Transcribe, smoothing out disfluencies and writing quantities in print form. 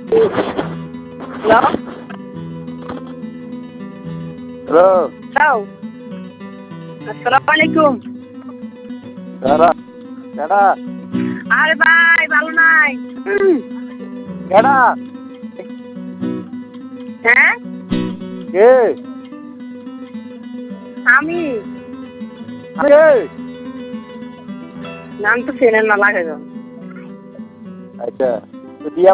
Hello hello hello আসসালামু আলাইকুম। কেডা কেডা আরে ভাই ভালো নাই। কেডা হ্যাঁ কে আমি কে নাম তো চেনেন না লাগে। আচ্ছা তো দিয়া